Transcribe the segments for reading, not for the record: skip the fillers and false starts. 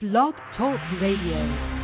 Blog Talk Radio.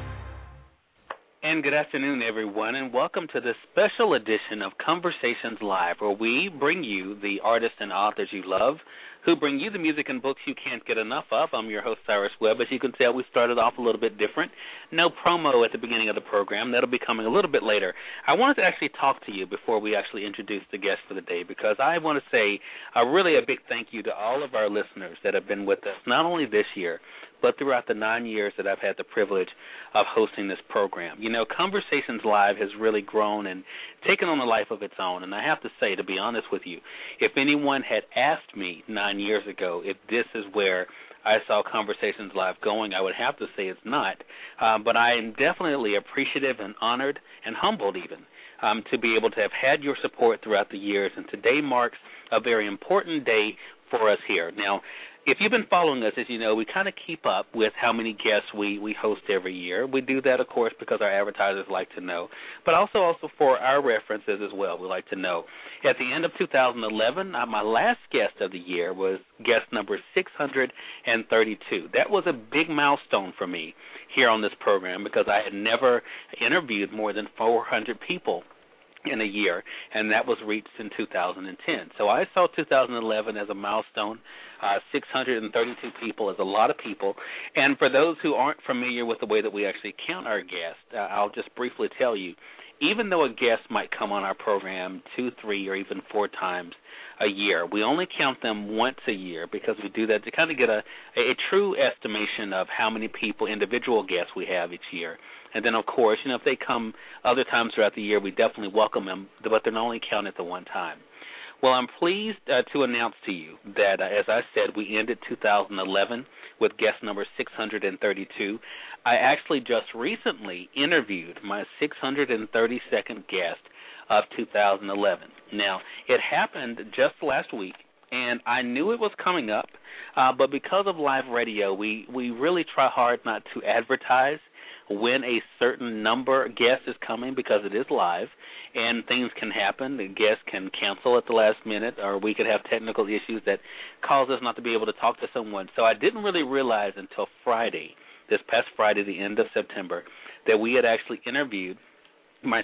And good afternoon, everyone, and welcome to this special edition of Conversations Live, where we bring you the artists and authors you love, who bring you the music and books you can't get enough of. I'm your host, Cyrus Webb. As you can tell, we started off a little bit different. No promo at the beginning of the program. That'll be coming a little bit later. I wanted to actually talk to you before we actually introduce the guest for the day, because I want to say really a big thank you to all of our listeners that have been with us, not only this year, but throughout the 9 years that I've had the privilege of hosting this program. You know, Conversations Live has really grown and taken on a life of its own, and I have to say, to be honest with you, if anyone had asked me 9 years ago if this is where I saw Conversations Live going, I would have to say it's not, but I am definitely appreciative and honored and humbled even to be able to have had your support throughout the years, and today marks a very important day for us here. Now, if you've been following us, as you know, we kind of keep up with how many guests we host every year. We do that, of course, because our advertisers like to know, but also for our references as well. We like to know. At the end of 2011, my last guest of the year was guest number 632. That was a big milestone for me here on this program because I had never interviewed more than 400 people in a year, and that was reached in 2010. So I saw 2011 as a milestone. 632 people is a lot of people. And for those who aren't familiar with the way that we actually count our guests, I'll just briefly tell you, even though a guest might come on our program 2, 3, or even 4 times a year, we only count them once a year because we do that to kind of get a true estimation of how many people, individual guests we have each year. And then, of course, if they come other times throughout the year, we definitely welcome them, but they're only counted the one time. Well, I'm pleased to announce to you that, as I said, we ended 2011 with guest number 632. I actually just recently interviewed my 632nd guest of 2011. Now, it happened just last week, and I knew it was coming up, but because of live radio, we really try hard not to advertise when a certain number guest is coming because it is live and things can happen. The guest can cancel at the last minute, or we could have technical issues that cause us not to be able to talk to someone. So I didn't really realize until Friday, this past Friday, the end of September, that we had actually interviewed my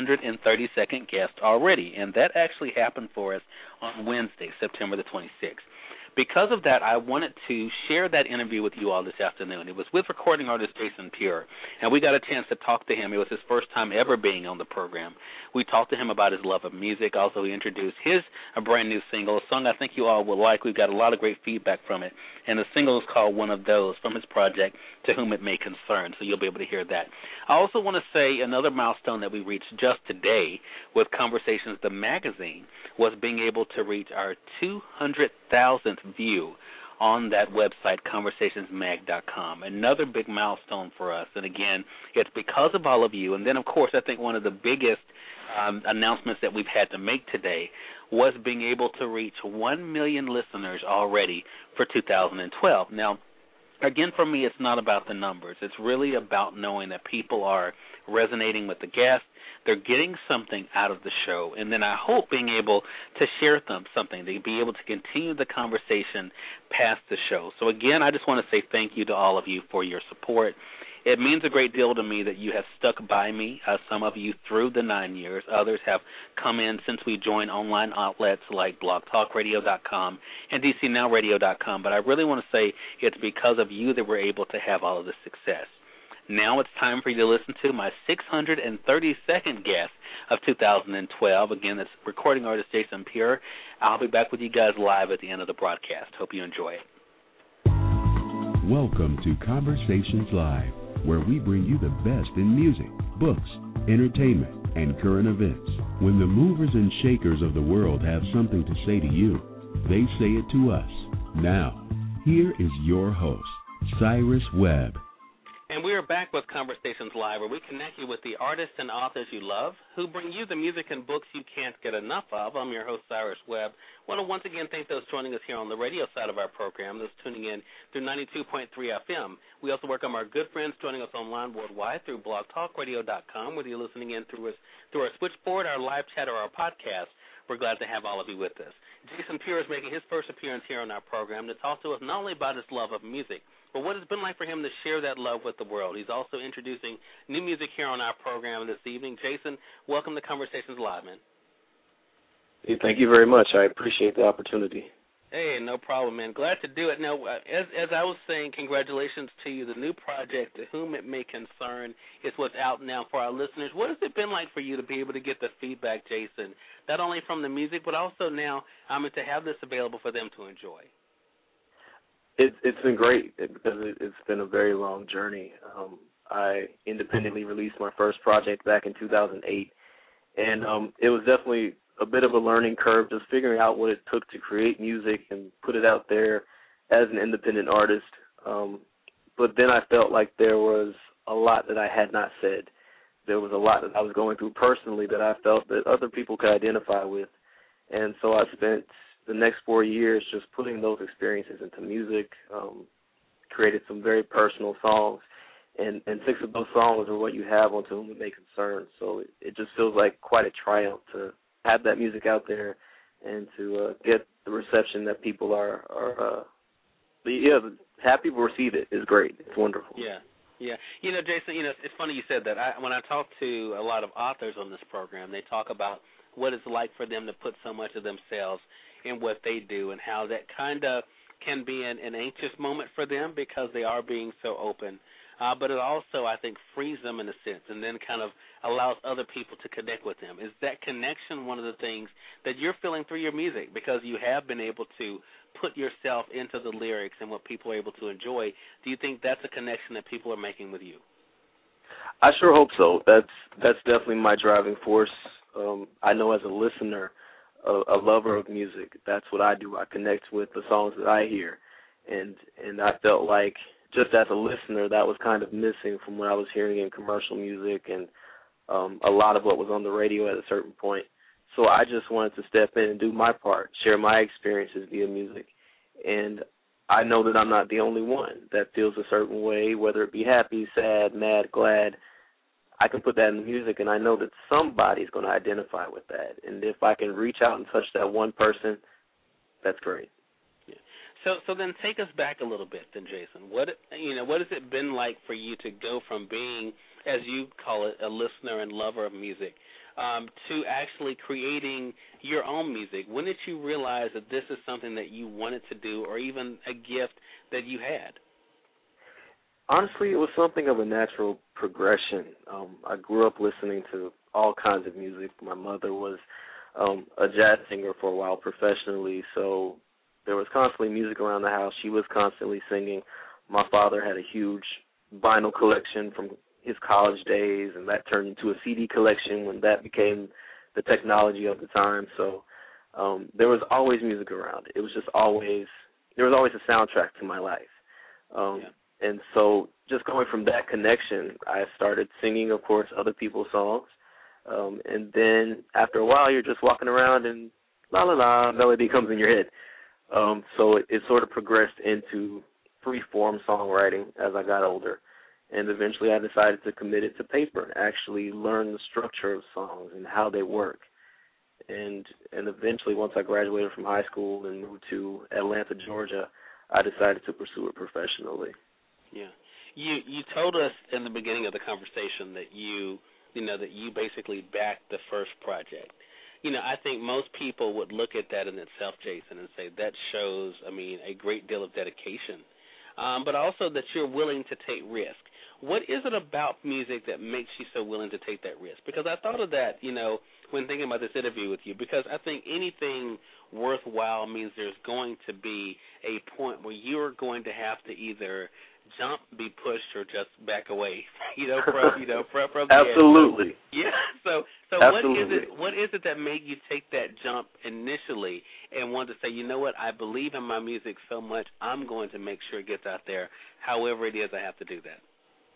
632nd guest already, and that actually happened for us on Wednesday, September the 26th. Because of that, I wanted to share that interview with you all this afternoon. It was with recording artist Jason Pure, and we got a chance to talk to him. It was his first time ever being on the program. We talked to him about his love of music. Also, he introduced his brand-new single, a song I think you all will like. We've got a lot of great feedback from it, and the single is called One of Those from his project, To Whom It May Concern, so you'll be able to hear that. I also want to say another milestone that we reached just today with Conversations, the magazine, was being able to reach our 200,000th view on that website, conversationsmag.com. Another big milestone for us. And again, it's because of all of you. And then, of course, I think one of the biggest announcements that we've had to make today was being able to reach 1 million listeners already for 2012. Now, again, for me, it's not about the numbers. It's really about knowing that people are resonating with the guests. They're getting something out of the show, and then I hope being able to share something, to be able to continue the conversation past the show. So, again, I just want to say thank you to all of you for your support. It means a great deal to me that you have stuck by me, some of you through the 9 years. Others have come in since we joined online outlets like blogtalkradio.com and DCNowRadio.com. But I really want to say it's because of you that we're able to have all of this success. Now it's time for you to listen to my 632nd guest of 2012. Again, it's recording artist Jason Pure. I'll be back with you guys live at the end of the broadcast. Hope you enjoy it. Welcome to Conversations Live, where we bring you the best in music, books, entertainment, and current events. When the movers and shakers of the world have something to say to you, they say it to us. Now, here is your host, Cyrus Webb. And we are back with Conversations Live, where we connect you with the artists and authors you love who bring you the music and books you can't get enough of. I'm your host, Cyrus Webb. I want to once again thank those joining us here on the radio side of our program, those tuning in through 92.3 FM. We also welcome our good friends joining us online worldwide through blogtalkradio.com, whether you're listening in through our switchboard, our live chat, or our podcast. We're glad to have all of you with us. Jason Pure is making his first appearance here on our program to talk to us not only about his love of music, but what it's been like for him to share that love with the world. He's also introducing new music here on our program this evening. Jason, welcome to Conversations Live, man. Hey, thank you very much. I appreciate the opportunity. Hey, no problem, man. Glad to do it. Now, as I was saying, congratulations to you. The new project, To Whom It May Concern, is what's out now for our listeners. What has it been like for you to be able to get the feedback, Jason, not only from the music, but also now to have this available for them to enjoy? It's been great because it's been a very long journey. I independently released my first project back in 2008, and it was definitely a bit of a learning curve, just figuring out what it took to create music and put it out there as an independent artist. But then I felt like there was a lot that I had not said. There was a lot that I was going through personally that I felt that other people could identify with. And so I spent the next 4 years just putting those experiences into music, created some very personal songs, and 6 of those songs are what you have on To Whom It May Concern. So it just feels like quite a triumph to have that music out there and to get the reception that people have people receive it is great. It's wonderful. Yeah. Jason, it's funny you said that. When I talk to a lot of authors on this program, they talk about what it's like for them to put so much of themselves in what they do and how that kind of can be an anxious moment for them because they are being so open. But it also, I think, frees them in a sense and then kind of allows other people to connect with them. Is that connection one of the things that you're feeling through your music because you have been able to put yourself into the lyrics and what people are able to enjoy? Do you think that's a connection that people are making with you? I sure hope so. That's definitely my driving force. I know as a listener, a lover of music, that's what I do. I connect with the songs that I hear. And I felt like just as a listener, that was kind of missing from what I was hearing in commercial music and a lot of what was on the radio at a certain point. So I just wanted to step in and do my part, share my experiences via music. And I know that I'm not the only one that feels a certain way, whether it be happy, sad, mad, glad. I can put that in the music, and I know that somebody's going to identify with that. And if I can reach out and touch that one person, that's great. So then take us back a little bit then, Jason. What has it been like for you to go from being, as you call it, a listener and lover of music, to actually creating your own music? When did you realize that this is something that you wanted to do or even a gift that you had? Honestly, it was something of a natural progression. I grew up listening to all kinds of music. My mother was a jazz singer for a while professionally, so there was constantly music around the house. She was constantly singing. My father had a huge vinyl collection from his college days, and that turned into a CD collection when that became the technology of the time. So there was always music around. It was just there was always a soundtrack to my life. And so just going from that connection, I started singing, of course, other people's songs. And then after a while, you're just walking around and la-la-la, melody comes in your head. So it sort of progressed into free-form songwriting as I got older. And eventually I decided to commit it to paper and actually learn the structure of songs and how they work. And eventually, once I graduated from high school and moved to Atlanta, Georgia, I decided to pursue it professionally. Yeah. You told us in the beginning of the conversation that you basically backed the first project. I think most people would look at that in itself, Jason, and say that shows, a great deal of dedication, but also that you're willing to take risk. What is it about music that makes you so willing to take that risk? Because I thought of that, when thinking about this interview with you, because I think anything worthwhile means there's going to be a point where you're going to have to either jump, be pushed, or just back away, from Absolutely. Yeah. So Absolutely. what is it that made you take that jump initially and want to say, you know what, I believe in my music so much, I'm going to make sure it gets out there, however it is I have to do that?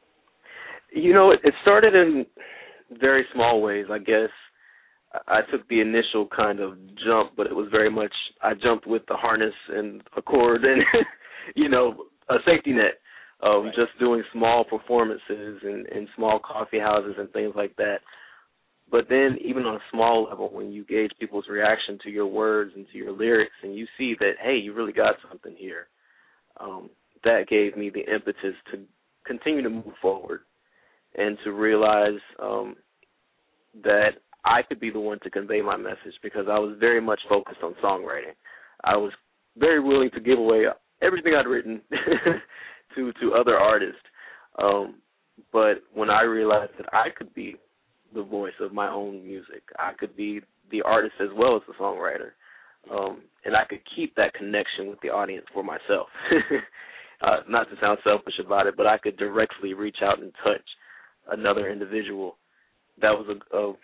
It started in very small ways, I guess. I took the initial kind of jump, but it was very much, I jumped with the harness and a cord and, a safety net. Just doing small performances in small coffee houses and things like that. But then even on a small level, when you gauge people's reaction to your words and to your lyrics and you see that, hey, you really got something here, that gave me the impetus to continue to move forward and to realize that I could be the one to convey my message, because I was very much focused on songwriting. I was very willing to give away everything I'd written to other artists. But when I realized that I could be the voice of my own music, I could be the artist as well as the songwriter, and I could keep that connection with the audience for myself. Not to sound selfish about it, but I could directly reach out and touch another individual. That was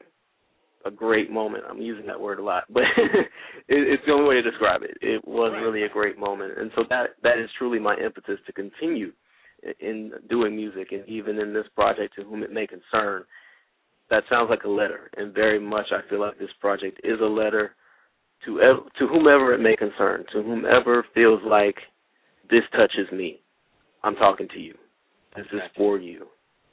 a great moment. I'm using that word a lot, but it's the only way to describe it. It was really a great moment. And so that is truly my impetus to continue in doing music, and even in this project, To Whom It May Concern. That sounds like a letter, and very much I feel like this project is a letter to whomever it may concern, to whomever feels like this touches me. I'm talking to you. This is for you.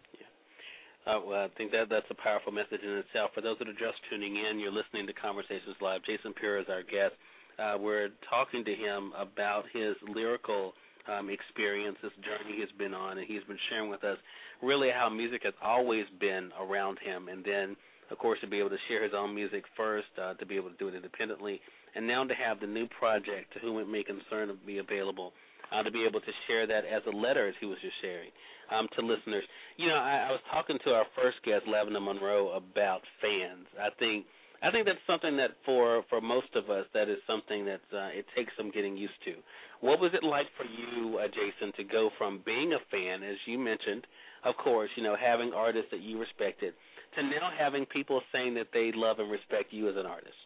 Well, I think that's a powerful message in itself. For those that are just tuning in, you're listening to Conversations Live. Jason Pure is our guest. We're talking to him about his lyrical experience, this journey he's been on, and he's been sharing with us really how music has always been around him, and then, of course, to be able to share his own music first, to be able to do it independently, and now to have the new project, To Whom It May Concern, be available, to be able to share that as a letter, as he was just sharing, to listeners. You know, I was talking to our first guest, Lavender Monroe, about fans. I think that's something that for most of us, that is something that it takes some getting used to. What was it like for you, Jason, to go from being a fan, as you mentioned, of course, you know, having artists that you respected, to now having people saying that they love and respect you as an artist?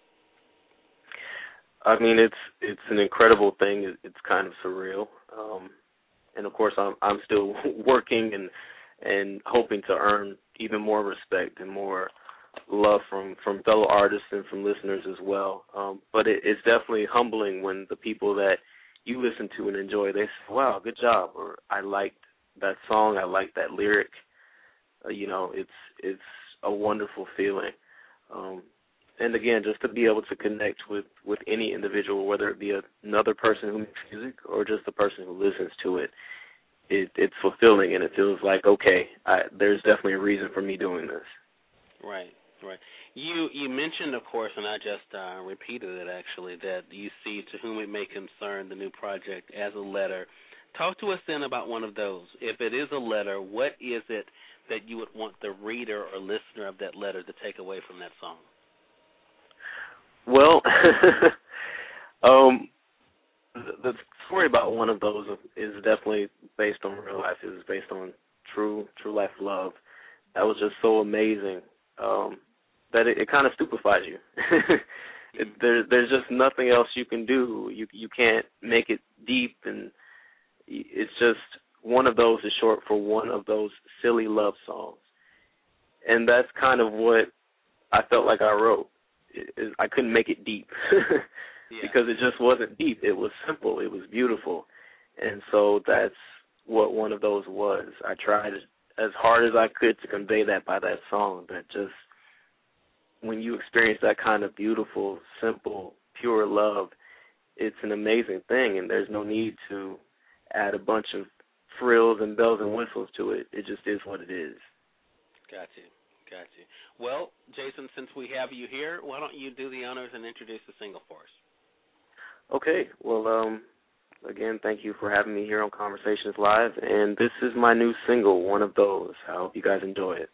I mean, it's an incredible thing. It's kind of surreal, and of course, I'm still working and hoping to earn even more respect and more love from fellow artists and from listeners as well. But it's definitely humbling when the people that you listen to and enjoy, they say, "Wow, good job," or "I liked that song, I liked that lyric." You know, it's a wonderful feeling. And again, just to be able to connect with any individual, whether it be another person who makes music or just the person who listens to it, it's fulfilling, and it feels like, okay, there's definitely a reason for me doing this. Right. You mentioned, of course, and I just repeated it actually, that you see To Whom It May Concern, the new project, as a letter. Talk to us then about one of those. If it is a letter, what is it that you would want the reader or listener of that letter to take away from that song? Well, the story about one of those is definitely based on real life. It was based on true life love. That was just so amazing that it kind of stupefies you. There's just nothing else you can do. You can't make it deep, and it's just one of those is short for one of those silly love songs. And that's kind of what I felt like I wrote. I couldn't make it deep because it just wasn't deep. It was simple. It was beautiful. And so that's what one of those was. I tried as hard as I could to convey that by that song, that just when you experience that kind of beautiful, simple, pure love, it's an amazing thing, and there's no need to add a bunch of frills and bells and whistles to it. It just is what it is. Got you. Well, Jason, since we have you here, why don't you do the honors and introduce the single for us? Okay. Well, again, thank you for having me here on Conversations Live, and this is my new single, One of Those. I hope you guys enjoy it.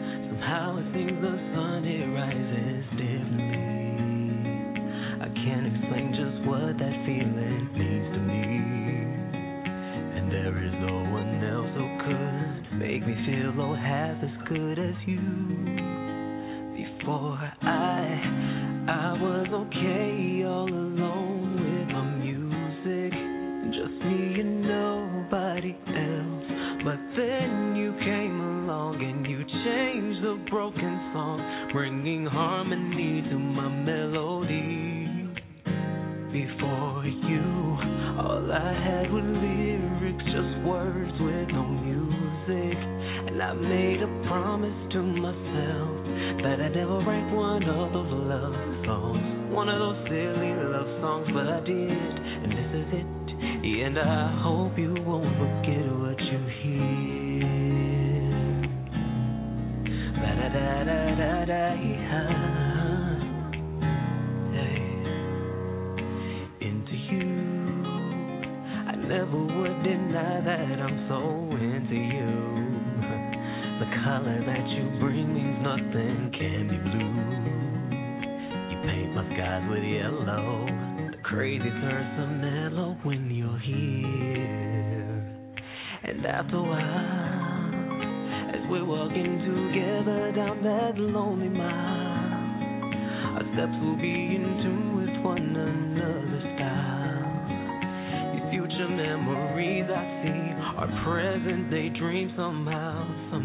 Somehow it seems the sun, it rises differently. I can't Before I was okay all alone with my music, just me and nobody else. But then you came along and you changed the broken song, bringing harmony to my melody. Before you, all I had were lyrics, just words with no music. And I made a promise to myself that I'd never write one of those love songs, one of those silly love songs, but I did, and this is it. And I hope you won't forget what you hear. Da-da-da-da-da-da. Into you, I never would deny that I'm so into you. The color that you bring means nothing can be blue. You paint my skies with yellow. The crazy turns to mellow when you're here. And after a while, as we're walking together down that lonely mile, our steps will be in tune with one another's style. Your future memories I see are present, they dream somehow.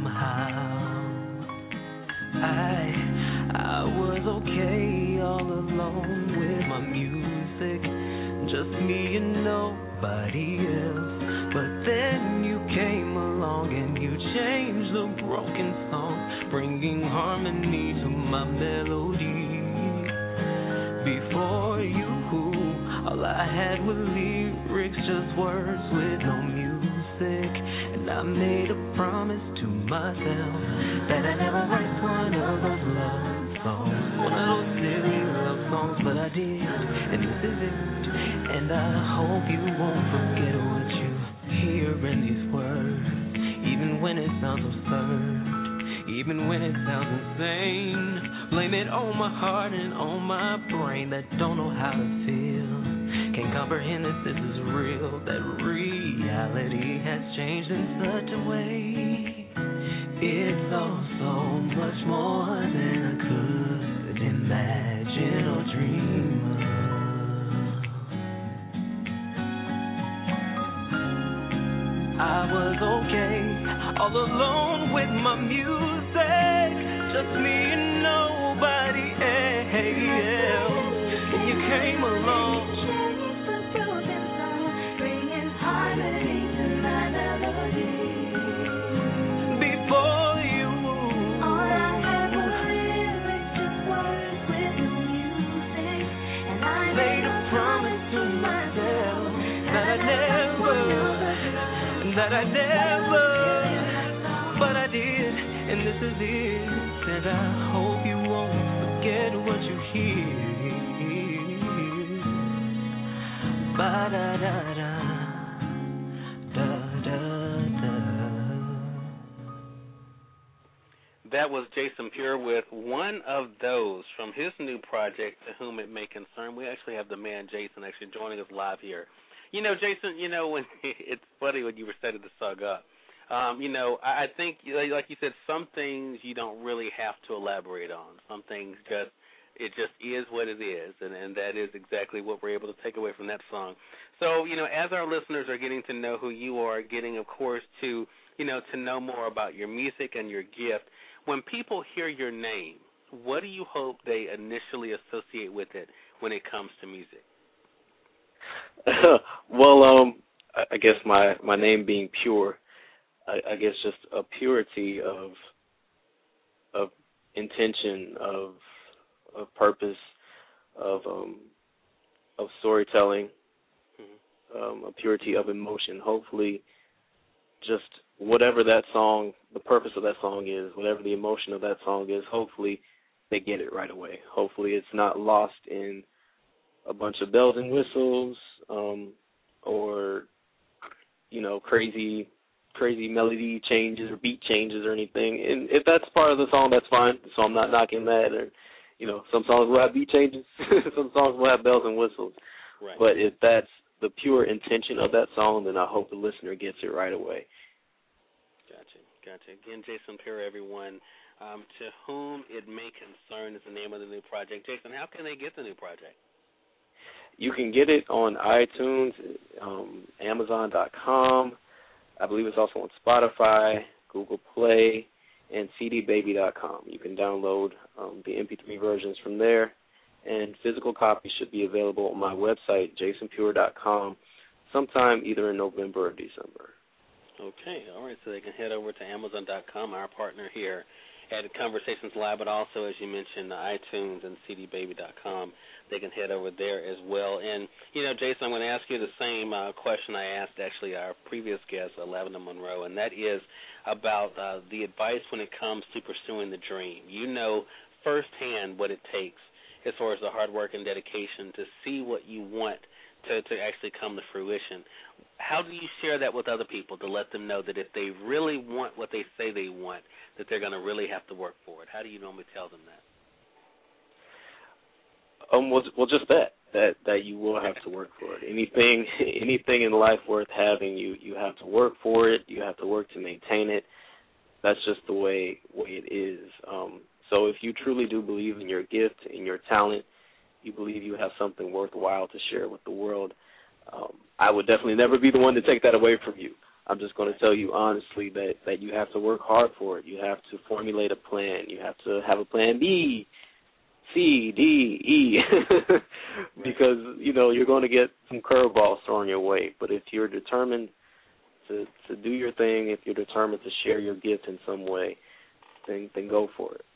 I was okay all alone with my music, just me and nobody else. But then you came along and you changed the broken song, bringing harmony to my melody. Before you, all I had were lyrics, just words with no music. And I made a promise to myself that I'd never write one of those love songs, one of those silly love songs, but I did, and this is it. And I hope you won't forget what you hear in these words, even when it sounds absurd, even when it sounds insane. Blame it on my heart and on my brain that don't know how to feel, can't comprehend that this is real, that reality has changed in such a way. It's all so much more than I could imagine or dream of. I was okay all alone with my music, just me and nobody else. And you came along, bringing harmony to my melody. Before you, all I had was lyrics, just words with no music. And I made a promise to myself that I never, but I did, and this is it. And I hope you won't forget what you hear. Ba-da-da-da, da-da-da. That was Jason Pure with One of Those from his new project, To Whom It May Concern. We actually have the man Jason actually joining us live here. You know, Jason, you know, when it's funny when you were setting the song up. You know, I think, like you said, some things you don't really have to elaborate on. Some things it just is what it is, and that is exactly what we're able to take away from that song. So, you know, as our listeners are getting to know who you are, getting, of course, to know more about your music and your gift, when people hear your name, what do you hope they initially associate with it when it comes to music? Well, I guess my name being Pure, I guess just a purity of intention, of purpose, of storytelling, a purity of emotion. Hopefully, just whatever that song, the purpose of that song is, whatever the emotion of that song is, hopefully they get it right away. Hopefully it's not lost in a bunch of bells and whistles, or, you know, crazy melody changes or beat changes or anything. And if that's part of the song, that's fine. So I'm not knocking that. Or, you know, some songs will have beat changes, some songs will have bells and whistles. Right. But if that's the pure intention of that song, then I hope the listener gets it right away. Gotcha. Again, Jason Pure, everyone, To Whom It May Concern is the name of the new project. Jason, how can they get the new project? You can get it on iTunes, Amazon.com. I believe it's also on Spotify, Google Play, and CDBaby.com. You can download the MP3 versions from there, and physical copies should be available on my website, jasonpure.com, sometime either in November or December. Okay, all right, so they can head over to Amazon.com, our partner here at Conversations Live, but also, as you mentioned, iTunes and CDBaby.com. They can head over there as well. And, Jason, I'm going to ask you the same question I asked, actually, our previous guest, Lavender Monroe, and that is about the advice when it comes to pursuing the dream. You know firsthand what it takes as far as the hard work and dedication to see what you want to actually come to fruition. How do you share that with other people to let them know that if they really want what they say they want, that they're going to really have to work for it? How do you normally tell them that? Well, just that you will have to work for it. Anything in life worth having, you have to work for it. You have to work to maintain it. That's just the way it is. So if you truly do believe in your gift, in your talent, you believe you have something worthwhile to share with the world, I would definitely never be the one to take that away from you. I'm just going to tell you honestly that you have to work hard for it. You have to formulate a plan. You have to have a plan B, C, D, E, because, you're going to get some curveballs thrown your way. But if you're determined to do your thing, if you're determined to share your gift in some way, then go for it.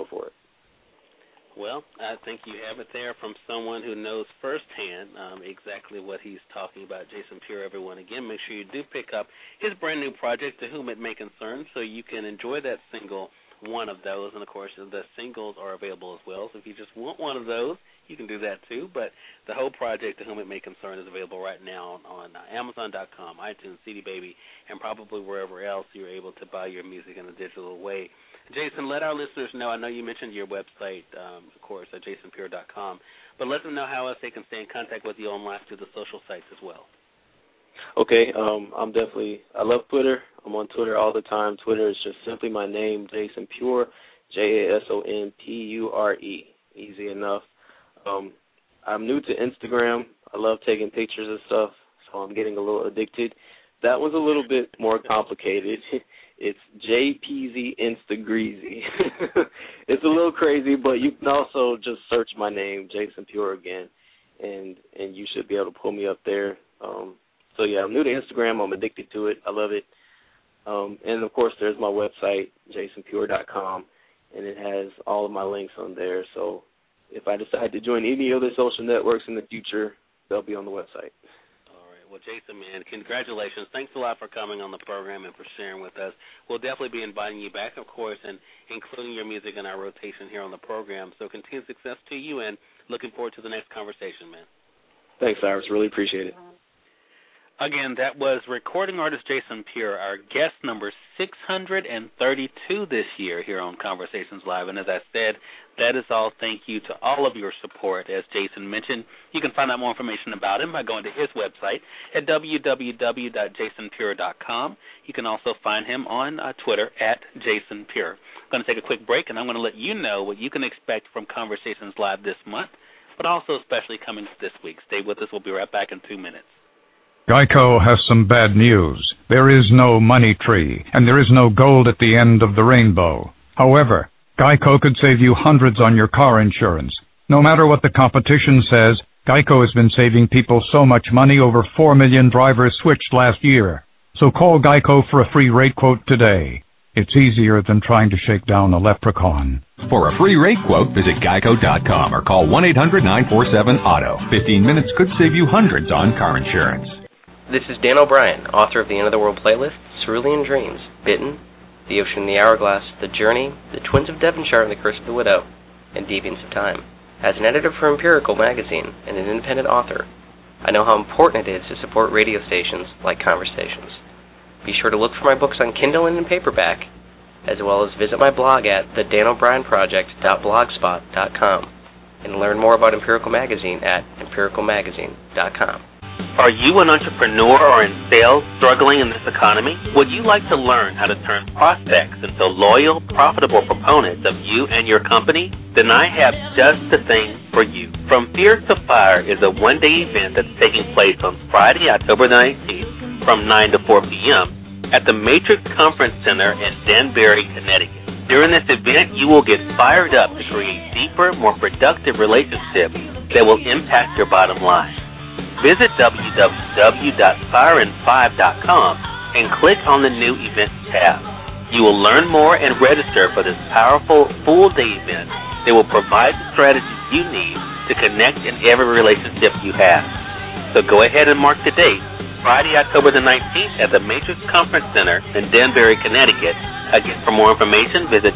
Well, I think you have it there from someone who knows firsthand exactly what he's talking about. Jason Pure, everyone. Again, make sure you do pick up his brand new project, To Whom It May Concern, so you can enjoy that single, one of those. And, of course, the singles are available as well. So if you just want one of those, you can do that too. But the whole project, To Whom It May Concern, is available right now on Amazon.com, iTunes, CD Baby, and probably wherever else you're able to buy your music in a digital way. Jason, let our listeners know, I know you mentioned your website, of course, at jasonpure.com, but let them know how else they can stay in contact with you online through the social sites as well. Okay, I love Twitter. I'm on Twitter all the time. Twitter is just simply my name, Jason Pure, JASONPURE, easy enough. I'm new to Instagram. I love taking pictures of stuff, so I'm getting a little addicted. That was a little bit more complicated. It's JPZ Instagreasy. It's a little crazy, but you can also just search my name, Jason Pure, again, and you should be able to pull me up there. So, yeah, I'm new to Instagram. I'm addicted to it. I love it. And, of course, there's my website, jasonpure.com, and it has all of my links on there. So if I decide to join any other social networks in the future, they'll be on the website. Well, Jason, man, congratulations. Thanks a lot for coming on the program and for sharing with us. We'll definitely be inviting you back, of course, and including your music in our rotation here on the program. So continued success to you, and looking forward to the next conversation, man. Thanks, Cyrus. Really appreciate it. Again, that was recording artist Jason Pure, our guest number 632 this year here on Conversations Live. And as I said, that is all. Thank you to all of your support. As Jason mentioned, you can find out more information about him by going to his website at www.jasonpure.com. You can also find him on Twitter at Jason Pure. I'm going to take a quick break, and I'm going to let you know what you can expect from Conversations Live this month, but also especially coming this week. Stay with us. We'll be right back in 2 minutes. Geico has some bad news. There is no money tree, and there is no gold at the end of the rainbow. However, Geico could save you hundreds on your car insurance. No matter what the competition says, Geico has been saving people so much money. Over 4 million drivers switched last year. So call Geico for a free rate quote today. It's easier than trying to shake down a leprechaun. For a free rate quote, visit geico.com or call 1-800-947-AUTO. 15 minutes could save you hundreds on car insurance. This is Dan O'Brien, author of the End of the World playlist, Cerulean Dreams, Bitten, The Ocean and the Hourglass, The Journey, The Twins of Devonshire and the Curse of the Widow, and Deviants of Time. As an editor for Empirical Magazine and an independent author, I know how important it is to support radio stations like Conversations. Be sure to look for my books on Kindle and in paperback, as well as visit my blog at thedanobryanproject.blogspot.com and learn more about Empirical Magazine at empiricalmagazine.com. Are you an entrepreneur or in sales struggling in this economy? Would you like to learn how to turn prospects into loyal, profitable proponents of you and your company? Then I have just the thing for you. From Fear to Fire is a one-day event that's taking place on Friday, October 19th from 9 to 4 p.m. at the Matrix Conference Center in Danbury, Connecticut. During this event, you will get fired up to create deeper, more productive relationships that will impact your bottom line. Visit www.firein5.com and click on the new events tab. You will learn more and register for this powerful full-day event that will provide the strategies you need to connect in every relationship you have. So go ahead and mark the date, Friday, October the 19th at the Matrix Conference Center in Danbury, Connecticut. Again, for more information, visit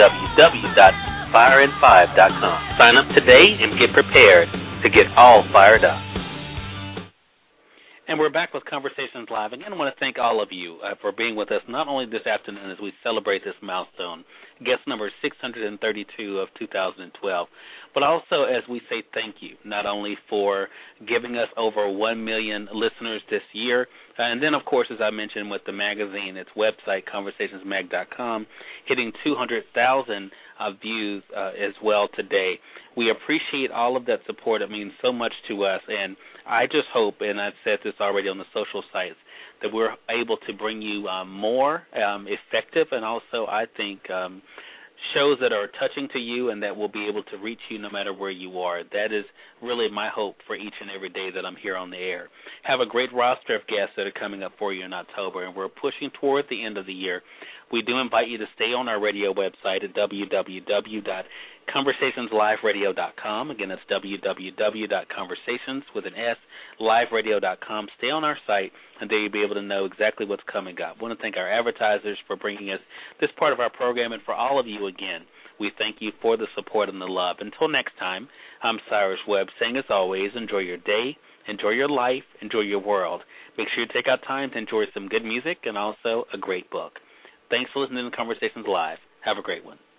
www.firein5.com. Sign up today and get prepared to get all fired up. And we're back with Conversations Live. Again, I want to thank all of you for being with us, not only this afternoon as we celebrate this milestone, guest number 632 of 2012, but also as we say thank you, not only for giving us over 1 million listeners this year, and then, of course, as I mentioned with the magazine, its website, conversationsmag.com, hitting 200,000 views as well today. We appreciate all of that support. It means so much to us, and I just hope, and I've said this already on the social sites, that we're able to bring you more effective and also, I think, shows that are touching to you and that will be able to reach you no matter where you are. That is really my hope for each and every day that I'm here on the air. Have a great roster of guests that are coming up for you in October, and we're pushing toward the end of the year. We do invite you to stay on our radio website at www.conversationsliveradio.com. Again, that's www.conversations.liveradio.com. Stay on our site, and there you'll be able to know exactly what's coming up. I want to thank our advertisers for bringing us this part of our program, and for all of you, again, we thank you for the support and the love. Until next time, I'm Cyrus Webb saying, as always, enjoy your day, enjoy your life, enjoy your world. Make sure you take out time to enjoy some good music and also a great book. Thanks for listening to Conversations Live. Have a great one.